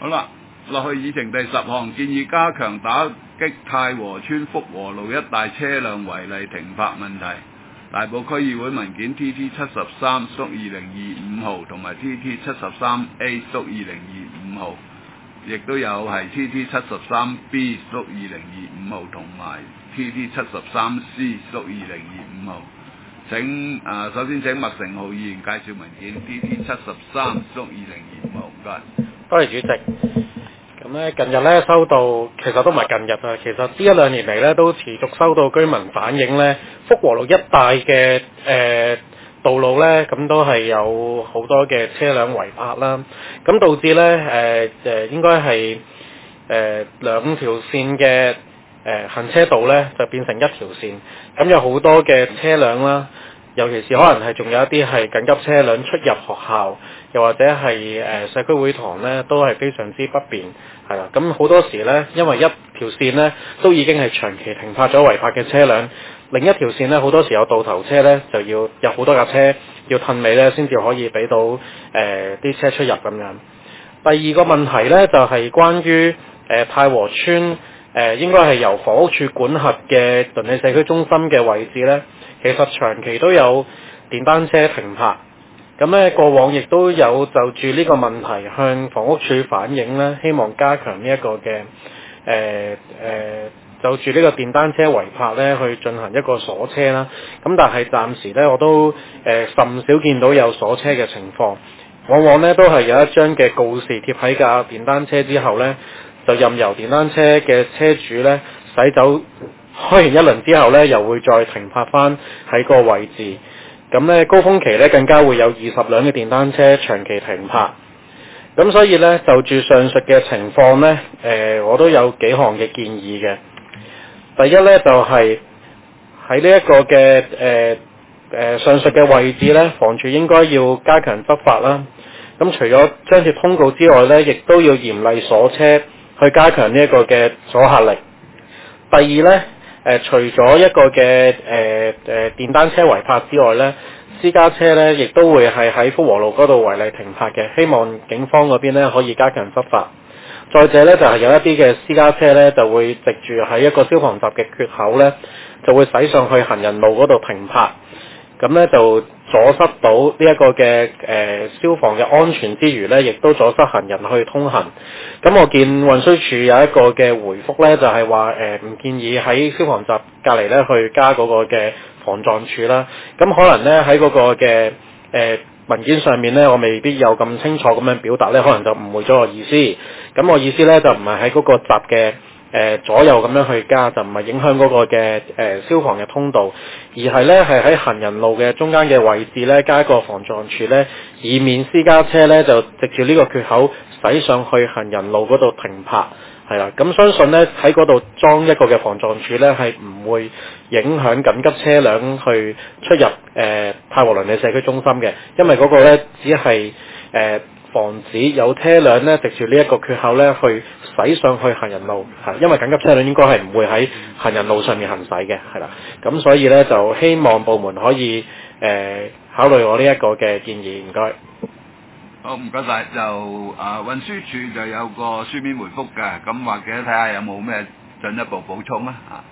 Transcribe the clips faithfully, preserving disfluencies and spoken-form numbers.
好啦，落去議程第十項，建議加強打擊太和村福和路一帶車輛違例停泊問題。大埔區議會文件 T T 七十三縮二零二五號同埋 T T 七十三 A 縮二零二五號，亦都有係 T T 七十三 B 縮二零二五號同埋 T T 七十三 C 縮二零二五號。請誒、呃、首先請麥成浩議員介紹文件 T T 七十三縮二零二五號，唔該。 多謝主席。咁咧近日咧收到，其實都唔係近日啊，其實呢一兩年嚟咧都持續收到居民反映咧，福和路一帶嘅誒道路咧，咁都係有好多嘅車輛違泊啦，咁導致咧誒誒應該係誒兩條線嘅誒、呃、行車道咧就變成一條線，咁有好多嘅車輛啦。尤其是可能係仲有一啲係緊急車輛出入學校，又或者係誒、呃、社區會堂咧，都係非常之不便，係啦。咁好多時咧，因為一條線咧都已經係長期停泊咗違泊嘅車輛，另一條線咧好多時有倒頭車咧，就要有好多架車要褪尾咧，先至可以俾到誒啲、呃、車出入咁樣。第二個問題咧就係、是、關於誒、呃、太和村誒、呃、應該係由房屋署管轄嘅鄰里社區中心嘅位置咧。其實長期都有電單車停泊，咁咧過往亦都有就住呢個問題向房屋署反映咧，希望加強呢一個嘅誒誒就住呢個電單車違泊咧去進行一個鎖車啦。咁但係暫時咧我都誒、呃、甚少見到有鎖車嘅情況，往往咧都係有一張嘅告示貼喺架電單車之後咧，就任由電單車嘅車主咧駛走。開完一輪之後咧，又會再停泊翻喺個位置。咁咧高峰期咧更加會有二十輛嘅電單車長期停泊。咁所以咧就住上述嘅情況咧，誒、呃、我都有幾項嘅建議嘅。第一咧就係喺呢一個嘅誒誒上述嘅位置咧，房署應該要加強執法啦。咁除咗張貼通告之外咧，亦都要嚴厲鎖車，去加強呢一個嘅阻嚇力。第二咧。誒、呃、除咗一個嘅誒誒電單車違泊之外咧，私家車咧亦都會係喺福和路嗰度違例停泊嘅，希望警方嗰邊咧可以加強執法。再者咧就係、是、有一啲嘅私家車咧就會藉住喺一個消防閘嘅缺口咧，就會駛上去行人路嗰度停泊，咁咧就阻塞到呢一個嘅誒、呃、消防嘅安全之餘咧，亦都阻塞行人去通行。咁我見運輸署有一個嘅回覆咧，就係話誒唔建議喺消防閘隔離咧去加嗰個嘅防撞柱啦。咁可能咧喺嗰個嘅誒、呃、文件上面咧，我未必有咁清楚咁樣表達咧，可能就誤會咗我意思。咁我意思咧就唔係喺嗰個閘嘅。誒、呃、左右咁樣去加，就唔係影響嗰個嘅誒、呃、消防嘅通道，而係咧係喺行人路嘅中間嘅位置咧加一個防撞柱咧，以免私家車咧就藉住呢個缺口駛上去行人路嗰度停泊，係啦。咁相信咧喺嗰度裝一個嘅防撞柱咧係唔會影響緊急車輛去出入誒、呃、太和鄰里社區中心嘅，因為嗰個咧只係誒。呃防止有車輛咧藉住呢一個缺口咧去駛上去行人路，係因為緊急車輛應該係唔會喺行人路上面行駛嘅，係啦。咁所以咧就希望部門可以誒、呃、考慮我呢一個嘅建議，唔該。 好，唔該晒。就啊運輸署就有個書面回覆嘅，咁或者睇下有冇咩進一步補充啊？啊，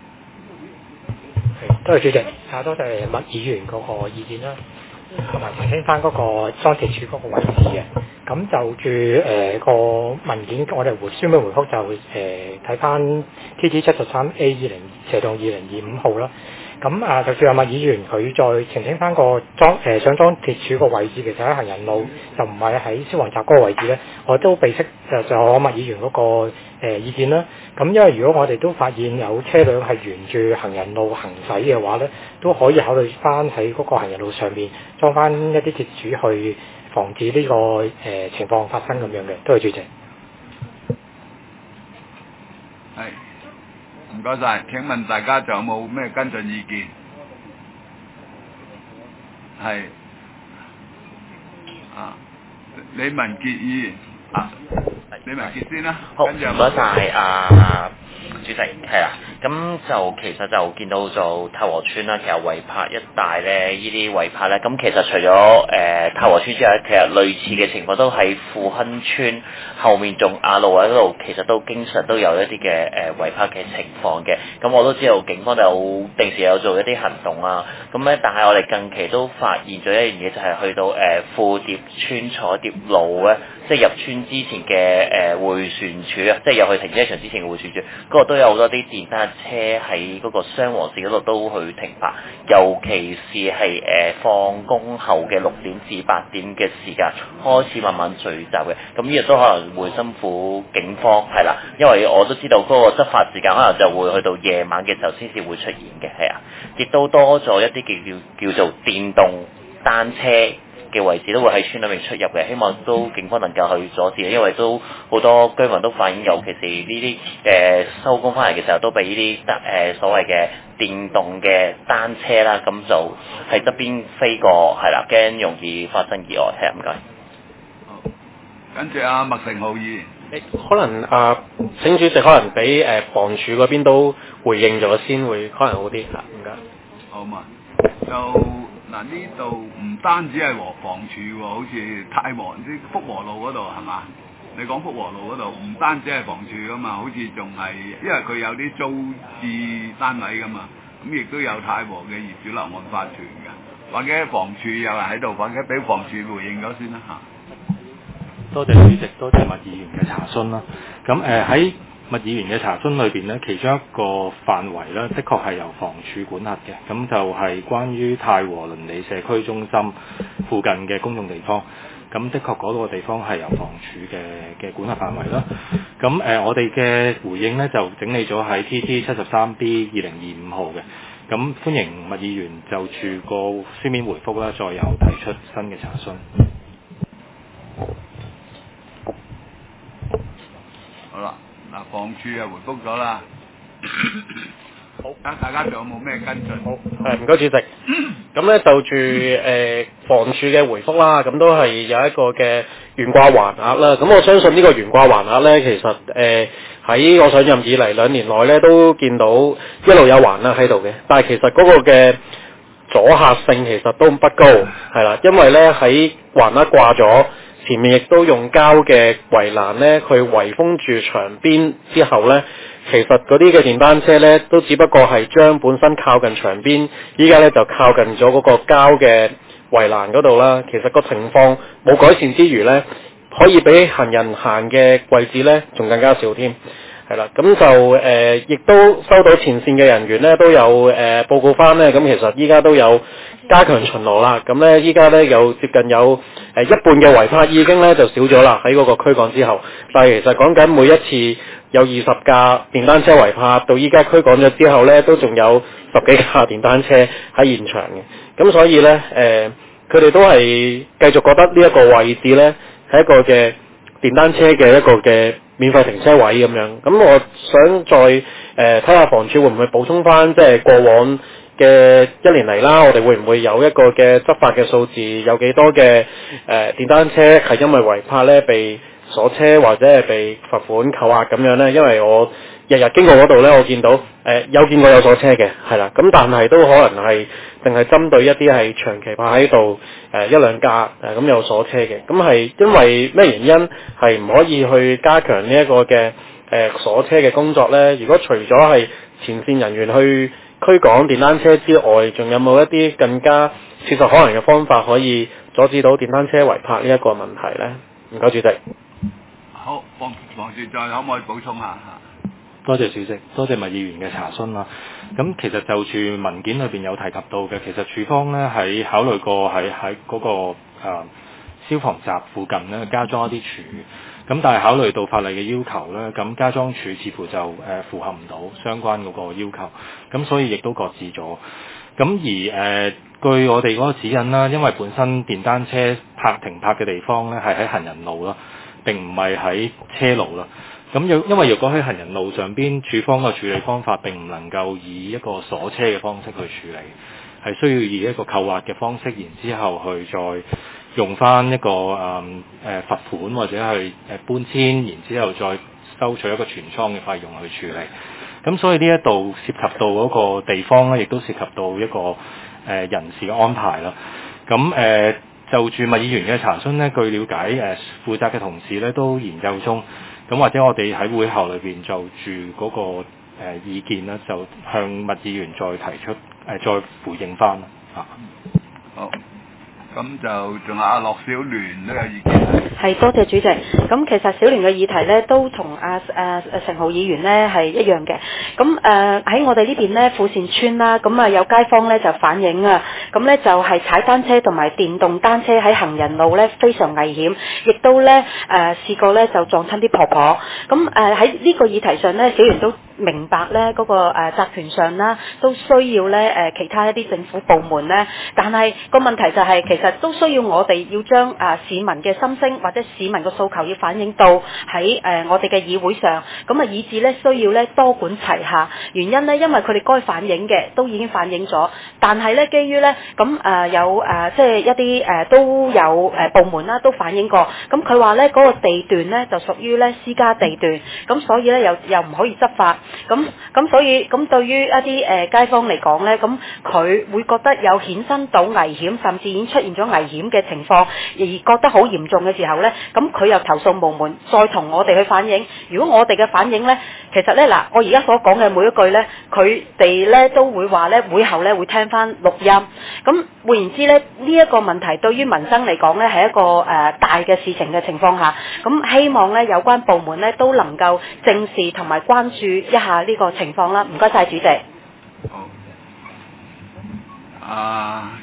多謝主席，啊多謝麥議員嗰個意見啦。同埋澄清翻嗰個裝鐵柱嗰個位置嘅，咁就住誒、呃、個文件，我哋回書面回覆就誒睇翻 T T 七十三 A 二零斜到二零二五號啦。咁啊，就算阿麥議員佢再澄清翻個裝誒、呃、想裝鐵柱個位置，其實喺行人路就唔係喺消防閘嗰個位置咧，我都備悉就就我麥議員嗰、那個誒、呃、意見啦。咁因為如果我哋都發現有車輛係沿住行人路行駛嘅話咧，都可以考慮翻喺嗰個行人路上面裝翻一啲鐵柱去防止呢、這個誒、呃、情況發生咁樣嘅。多謝主席。 係，唔該晒。請問大家仲有冇咩跟進意見？係啊，李文傑議員啊。李文傑先啦， 好，唔該晒啊主席，係啦。 咁就其實就見到就太和村啦，其實圍泊一帶咧，呢啲圍泊咧，咁其實除咗誒、呃、太和村之外，其實類似嘅情況都喺富亨村後面仲亞路喺嗰度，其實都經常都有一啲嘅誒圍泊嘅情況嘅。咁我都知道警方有定時有做一啲行動啊。咁咧，但係我哋近期都發現咗一樣嘢，就係、是、去到誒、呃、富蝶村彩蝶路咧，即係入村之前嘅誒迴旋處啊，即係入去停車場之前嘅迴旋處，嗰度都有好多啲電單車喺嗰個雙黃線嗰度都去停泊，尤其是係誒、呃、放工後嘅六點至八點嘅時間開始慢慢聚集嘅，咁呢個都可能會辛苦警方係啦，因為我都知道嗰個執法時間可能就會去到夜晚嘅時候先至會出現嘅，係啊，亦都多咗一啲叫叫叫做電動單車嘅位置都會喺村裏面出入嘅，希望都警方能夠去阻止，因為都好多居民都反映，尤其是呢啲誒收工翻嚟嘅時候，都俾呢啲得誒所謂嘅電動嘅單車啦，咁就喺側邊飛過，係啦，驚容易發生意外，係啊，唔該。 好，跟住阿麥成浩議員。 可能啊，請主席可能俾誒房署嗰邊都回應咗先，會可能好啲嚇，唔該。 好嘛，就嗱呢度唔單止係和房署喎，好似太和啲福和路嗰度係嘛？你講福和路嗰度唔單止係房署噶嘛，好似仲係因為佢有啲租置單位噶嘛，咁亦都有太和嘅業主立案法團㗎，或者房署又係喺度，或者俾房署回應咗先啦嚇。 多謝主席，多謝麥議員嘅查詢啦。咁誒喺麥議員嘅查詢裏邊呢，其中一個範圍呢，的確係由房署管轄嘅。咁就係關於太和鄰里社區中心附近嘅公眾地方。咁的確嗰個地方係由房署嘅嘅管轄範圍啦。咁誒、呃，我哋嘅回應呢，就整理咗喺 T T 七十三 B 二零二五號嘅。咁歡迎麥議員就住個書面回覆啦，再有提出新嘅查詢。 好啦，嗱，房署又回覆咗啦。好，啊，大家仲有冇咩跟進？ 好，係唔該主席。咁咧就住誒、呃、房署嘅回覆啦，咁都係有一個嘅懸掛橫額啦。咁我相信呢個懸掛橫額咧，其實誒喺、呃、我上任以嚟兩年內咧都見到一路有橫啦喺度嘅，但係其實嗰個嘅阻嚇性其實都不高，係啦，因為咧喺橫額掛咗。前面亦都用膠嘅圍欄咧，去圍封住牆邊之後咧，其實嗰啲嘅電單車咧，都只不過係將本身靠近牆邊，依家咧就靠近咗嗰個膠嘅圍欄嗰度啦。其實個情況冇改善之餘咧，可以比行人行嘅位置咧，仲更加少添。係啦，咁就誒，亦、呃、都收到前線嘅人員咧，都有誒、呃、報告翻咧。咁其實依家都有加強巡邏啦。咁咧，依家咧有接近有誒、呃、一半嘅違泊已經咧就少咗啦。喺嗰個驅趕之後，但係其實講緊每一次有二十架電單車違泊，到依家驅趕咗之後咧，都仲有十幾架電單車喺現場嘅。咁所以咧，誒佢哋都係繼續覺得呢一個位置咧係一個嘅電單車嘅一個嘅免費停車位咁樣，咁我想再誒睇下房署會唔會補充翻，即係過往嘅一年嚟啦，我哋會唔會有一個嘅執法嘅數字，有幾多嘅誒、呃、電單車係因為違泊咧被鎖車或者係被罰款扣押咁樣咧？因為我日日經過嗰度咧，我見到誒、呃、有見過有鎖車嘅，係啦，咁但係都可能係淨係針對一啲係長期泊喺度誒一兩架誒咁有鎖車嘅，咁係因為咩原因係唔可以去加強呢一個嘅誒鎖車嘅工作咧？如果除咗係前線人員去驅趕電單車之外，仲有冇一啲更加切實可能嘅方法可以阻止到電單車違泊呢一個問題咧？唔該，主席。 好，房房署再可唔可以補充下嚇？ 多謝主席，多謝麥議員嘅查詢啦。咁其實就住文件裏邊有提及到嘅，其實署方咧喺考慮過喺喺嗰個、呃、消防閘附近咧加裝一啲柱，咁但係考慮到法例嘅要求咧，咁加裝柱似乎就誒、呃、符合唔到相關嗰個要求，咁所以亦都擱置咗。咁而誒、呃、據我哋嗰個指引啦，因為本身電單車泊停泊嘅地方咧係喺行人路啦，並唔係喺車路啦。咁有因為若果喺行人路上邊，署方嘅處理方法並唔能夠以一個鎖車嘅方式去處理，係需要以一個扣押嘅方式，然之後去再用翻一個誒誒、嗯呃、罰款或者係誒搬遷，然之後再收取一個全倉嘅費用去處理。 咁所以呢一度涉及到嗰個地方咧，亦都涉及到一個誒、呃、人事嘅安排啦。咁誒、呃、就住麥議員嘅查詢咧，據了解誒、呃、負責嘅同事咧都研究中，咁或者我哋喺會後裏邊就住嗰、那個誒、呃、意見咧，就向麥議員再提出誒、呃、再回應翻啦嚇。 好。咁就仲有阿樂小聯都有意見。 係，多謝主席。咁其實小聯嘅議題咧，都同阿誒誒陳浩議員咧係一樣嘅。咁誒喺我哋呢邊咧，富善村啦，咁啊有街坊咧就反映啊，咁咧就係、是、踩單車同埋電動單車喺行人路咧非常危險，亦都咧誒、呃、試過咧就撞親啲婆婆。咁誒喺呢個議題上咧，小聯都明白咧嗰、那個誒、呃、集團上啦，都需要咧誒、呃、其他一啲政府部門咧，但係個問題就係、是、其實都需要我哋要將啊、呃、市民嘅心聲或者市民嘅訴求要反映到喺誒、呃、我哋嘅議會上，咁啊以致咧需要咧多管齊下。原因咧，因為佢哋該反映嘅都已經反映咗，但係咧基於咧咁誒有誒、呃、即係一啲誒、呃、都有誒、呃、部門啦都反映過，咁佢話咧嗰個地段咧就屬於咧私家地段，咁所以咧又又唔可以執法。咁咁所以咁對於一啲誒、呃、街坊嚟講咧，咁佢會覺得有衍生到危險，甚至已經出現咗危險嘅情況，而覺得好嚴重嘅時候咧，咁佢又投訴無門，再同我哋去反映。如果我哋嘅反映咧，其實咧嗱，我而家所講嘅每一句咧，佢哋咧都會話咧，會後咧會聽翻錄音。咁換言之咧，呢、這、一個問題對於民生嚟講咧係一個誒、呃、大嘅事情嘅情況下，咁希望咧有關部門咧都能夠正視同埋關注一下呢個情況啦。唔該晒主席。 好。啊，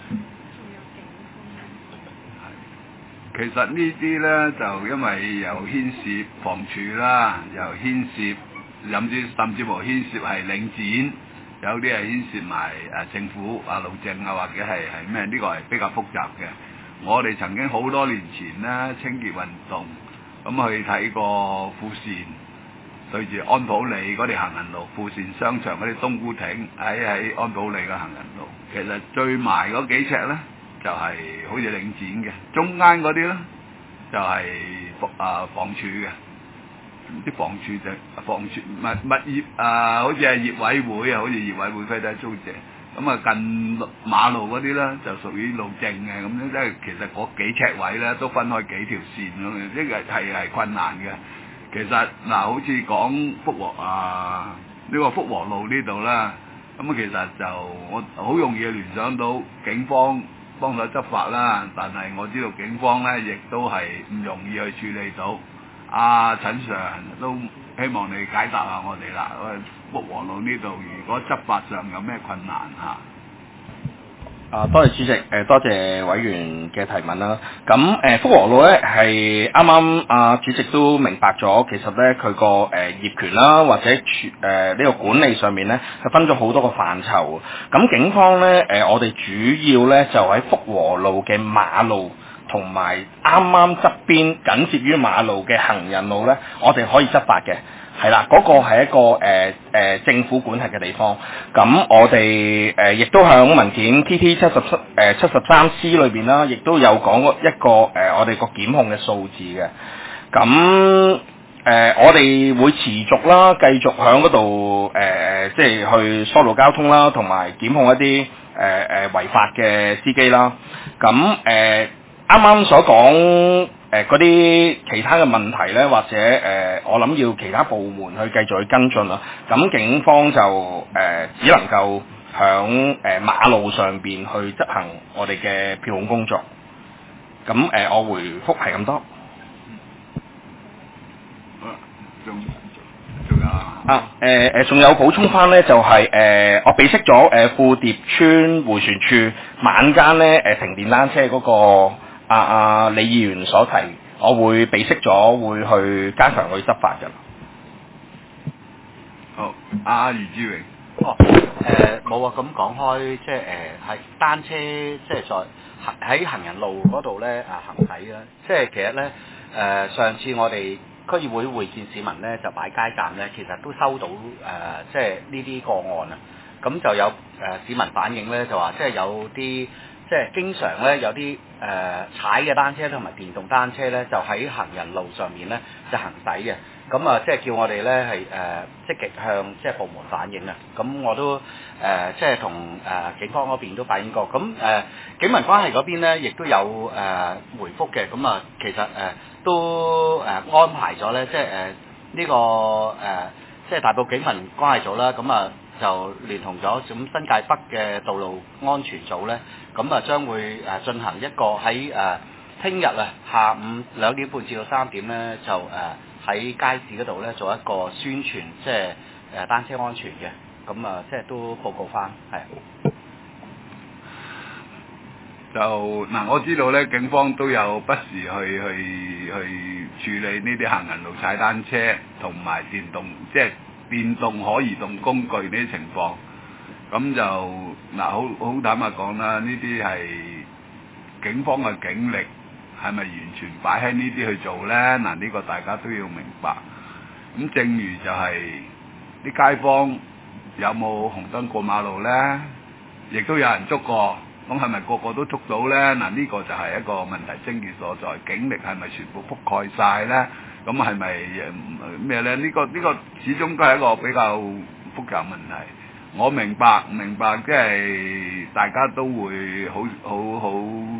其實呢啲咧就因為又牽涉房署啦，又牽涉甚至甚至乎牽涉係領展，有啲係牽涉埋誒政府啊路政啊或者係係咩？呢、這個係比較複雜嘅。我哋曾經好多年前咧清潔運動，咁去睇過富善對住安普里嗰條行人路，富善商場嗰啲冬菇亭喺喺安普里嘅行人路，其實最埋嗰幾尺咧就係、是、好似領展嘅，中間嗰啲咧就係、是、啊房署嘅，啲房署就房署物物業啊，好似係業委會啊，好似業委會批得租借，咁啊近馬路嗰啲咧就屬於路政嘅，咁樣即係其實嗰幾尺位咧都分開幾條線咁嘅，呢個係係困難嘅。其實嗱、啊，好似講福和啊呢、這個福和路呢度啦，咁啊其實就我好容易聯想到警方幫手執法啦，但係我知道警方咧亦都係唔容易去處理到。阿、啊、陳 Sir 都希望你解答下我哋啦，福和路呢度如果執法上有咩困難嚇？ 啊，多謝主席，誒、呃、多謝委員嘅提問啦。咁誒、呃、福和路咧係啱啱阿主席都明白咗，其實咧佢個誒業權啦，或者處誒呢個管理上面咧係分咗好多個範疇。咁警方咧誒、呃、我哋主要咧就喺福和路嘅馬路同埋啱啱側邊緊接於馬路嘅行人路咧，我哋可以執法嘅。係啦，嗰、那個係一個誒誒、呃呃、政府管轄嘅地方。咁我哋誒亦都響文件 T T 七十七誒七十三 C 裏邊啦，亦都有講一個誒、呃、我哋個檢控嘅數字嘅。咁誒、呃、我哋會持續啦，繼續響嗰度誒即係去疏導交通啦，同埋檢控一啲誒誒違法嘅司機啦。咁誒啱啱所講。誒嗰啲其他嘅問題咧，或者誒、呃，我諗要其他部門去繼續去跟進啦。咁警方就誒、呃、只能夠響誒、呃、馬路上邊去執行我哋嘅票控工作。咁誒、呃，我回覆係咁多。 仲仲有啊誒誒，仲、呃、有補充翻咧，就係、是、誒、呃、我備悉咗誒富蝶村迴旋處晚間咧誒停電單車嗰、那個。啊啊！李議員所提，我會備悉咗，會去加強去執法嘅。 好，阿余志榮。 哦，誒冇啊！咁講開，即係誒係單車，即係在行喺行人路嗰度咧啊行駛啦。即係其實咧誒、呃、上次我哋區議會會見市民咧，就擺街站咧，其實都收到誒、呃、即係呢啲個案啊。咁就有誒、呃、市民反映咧，就話即係有啲即係經常咧有啲誒、呃、踩嘅單車同埋電動單車咧，就喺行人路上面咧就行駛嘅。咁啊，即係叫我哋咧係誒積極向即係部門反映啊。咁我都誒、呃、即係同誒警方嗰邊都反映過。咁誒、呃、警民關係嗰邊咧，亦都有誒、呃、回覆嘅。咁啊，其實誒、呃、都誒、呃、安排咗咧，即係誒呢個誒、呃、即係大埔警民關係組啦。咁啊就連同咗咁新界北嘅道路安全組咧，咁啊將會誒進行一個喺誒聽日啊下午兩點半至到三點咧，就誒喺街市嗰度咧做一個宣傳，即係誒單車安全嘅。咁啊，即係都報告翻，係。 就嗱，我知道咧，警方都有不時去去去處理呢啲行人路踩單車同埋電動，即係電動可移動工具呢啲情況。咁就嗱，好好坦白講啦，呢啲係警方嘅警力係咪完全擺喺呢啲去做咧？嗱，呢個大家都要明白。咁正如就係、是、啲街坊有冇紅燈過馬路咧，亦都有人捉過。咁係咪個個都捉到咧？嗱，呢個就係一個問題症結所在。警力係咪全部覆蓋晒咧？咁係咪咩咧？呢個呢個始終都係一個比較複雜問題。我明白明白，即係大家都會好好好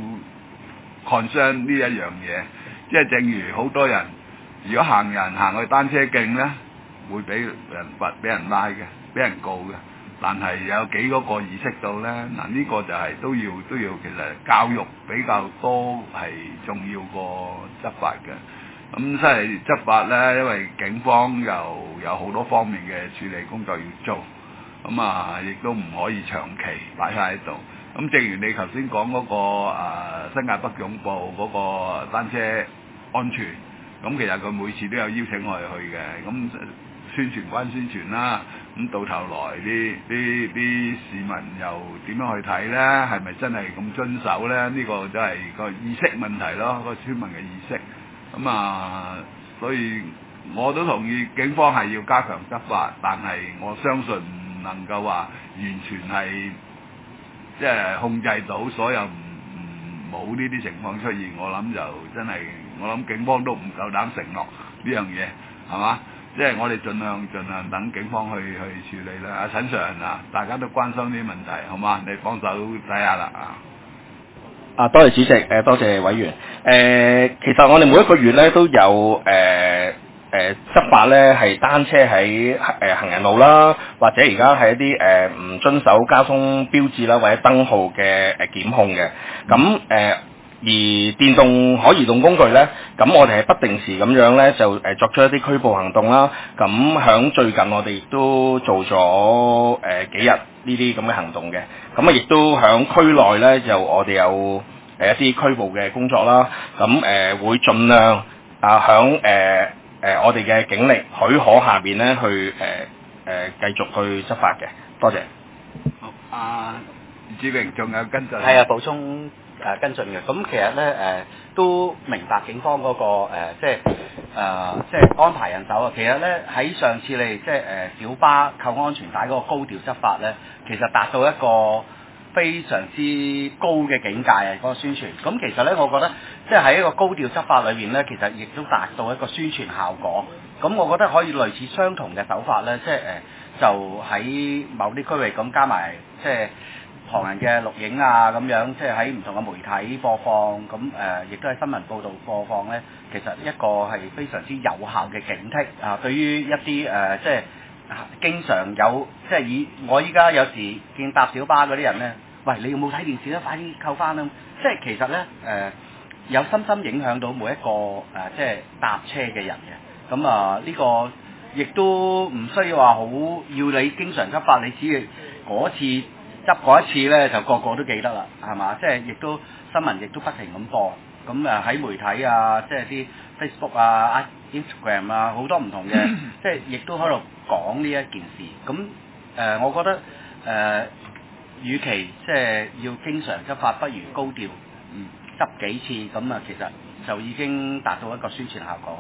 concern 呢一樣嘢。即係正如好多人，如果行人行去單車徑咧，會俾人罰、俾人拉嘅、俾人告嘅。但係有幾嗰個意識到咧？嗱，呢個就係都要都要，其實教育比較多係重要過執法嘅。咁即係執法咧，因為警方又有好多方面嘅處理工作要做，咁啊，亦都唔可以長期擺晒喺度。咁正如你頭先講嗰個、呃、新界北總部嗰個單車安全，咁其實佢每次都有邀請我哋去嘅，咁宣傳關宣傳啦。咁到頭來啲啲啲市民又點樣去睇咧？係咪真係咁遵守咧？呢、這個真係個意識問題咯，個村民嘅意識。咁啊，所以我都同意警方係要加強執法，但係我相信唔能夠話完全係即係控制到所有唔唔冇呢啲情況出現。我諗就真係，我諗警方都唔夠膽承諾呢樣嘢，係嘛？即係我哋盡量盡量等警方去去處理啦。阿陳 Sir 啊，大家都關心呢啲問題，好嘛？你幫手睇下啦啊！ 啊，多謝主席，誒多謝委員。誒、呃，其實我哋每一個月咧都有誒誒、呃呃、執法咧，係單車喺誒、呃、行人路啦，或者而家係一啲誒唔遵守交通標誌啦，或者燈號嘅誒檢控嘅。咁誒。呃而電動可移動工具呢，咁我哋係不定時咁樣呢，就誒作出一啲拘捕行動啦。咁響最近我哋亦都做咗誒、呃、幾日呢啲咁嘅行動嘅。咁啊，亦都響區內呢，就我哋有誒一啲拘捕嘅工作啦。咁誒、呃、會盡量啊響誒誒我哋嘅警力許可下邊呢，去誒誒、呃、繼續去執法嘅。多謝。 好，阿志榮仲有跟進。 係啊，補充。誒、呃、跟進嘅，咁其實咧誒、呃、都明白警方嗰、那個、呃、即係誒、呃、即係安排人手啊。其實咧喺上次你即係誒、呃、小巴扣安全帶嗰個高調執法咧，其實達到一個非常之高嘅境界啊！嗰、那個宣傳，咁其實咧我覺得即係喺一個高調執法裏邊咧，其實亦都達到一個宣傳效果。咁我覺得可以類似相同嘅手法咧，即係誒、呃、就喺某啲區域咁加埋即係。旁人嘅錄影啊，咁樣即係喺唔同嘅媒體播放，咁誒亦都喺新聞報導播放咧。其實一個係非常之有效嘅警惕啊！對於一啲誒、呃、即係經常有即係以我依家有時見搭小巴嗰啲人咧，喂，你有冇睇電視咧？快啲扣翻啦！即係其實咧誒、呃、有深深影響到每一個誒、呃、即係搭車嘅人嘅。咁啊呢個亦都唔需要話好要你經常執法，你只要嗰次。執過一次咧，就個個都記得啦，係嘛？即係亦都新聞亦都不停咁播，咁誒喺媒體啊，即係啲 Facebook 啊、Instagram 啊，好多唔同嘅，即係亦都喺度講呢一件事。咁誒、呃，我覺得誒、呃，與其即係要經常執法，不如高調，嗯，執幾次，咁啊，其實就已經達到一個宣傳效果。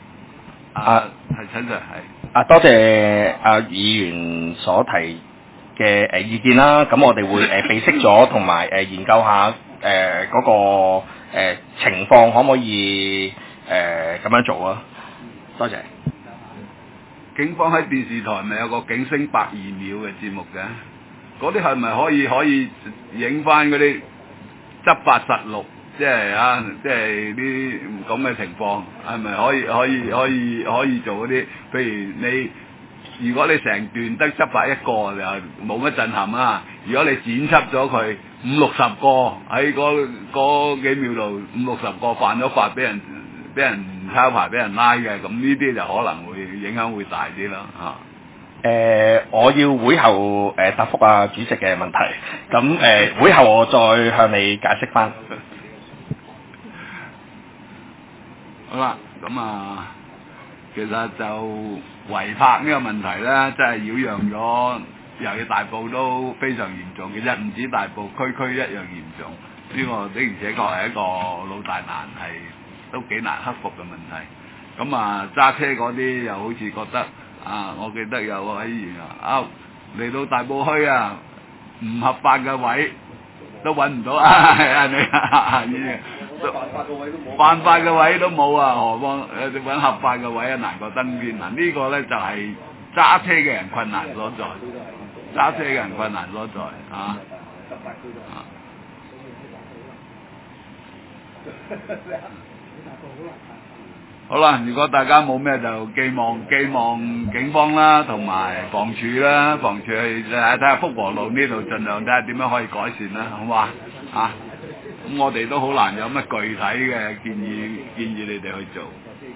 好啊，係陳 Sir 係。 啊，多謝阿議員所提。 嘅誒意見啦。咁我哋會誒備悉咗，同埋誒研究下誒嗰、呃那個、呃、情況可唔可以誒咁、呃、樣做啊？多謝。 警方喺電視台咪有個警聲百二秒嘅節目嘅，嗰啲係咪可以可以影翻嗰啲執法實錄，即係啊，即係啲咁嘅情況，係咪可以可以可以可以做嗰啲？譬如你，如果你成段得執法一個就冇乜震撼啊，如果你剪輯咗佢五六十個喺嗰嗰幾秒度五六十個犯咗法，俾人俾人抄牌，俾人拉嘅，咁呢啲就可能會影響會大啲啦嚇。 誒、呃，我要會後誒、呃、答覆啊主席嘅問題，咁誒、呃、會後我再向你解釋翻。 好啦，咁啊，其實就違泊呢個問題咧，真係擾攘咗，尤其大埔都非常嚴重嘅啫，唔止大埔，區區一樣嚴重。呢、這個的而且確係一個老大難，係都幾難克服嘅問題。咁啊，揸車嗰啲又好似覺得啊，我記得有個委員啊，嚟到大埔墟啊，唔合法嘅位都揾唔到啊！係啊，你啊，犯法嘅位都冇，犯法嘅位都冇啊！何況誒揾合法嘅位啊，難過登天嗱，呢個咧就係揸車嘅人困難所在，揸車嘅人困難所在啊！啊好啦，如果大家冇咩就寄望寄望警方啦，同埋房署啦，房署去睇下福和路呢度，盡量睇下點樣可以改善啦，好嘛？啊，咁我哋都好難有乜具體嘅建議建議你哋去做。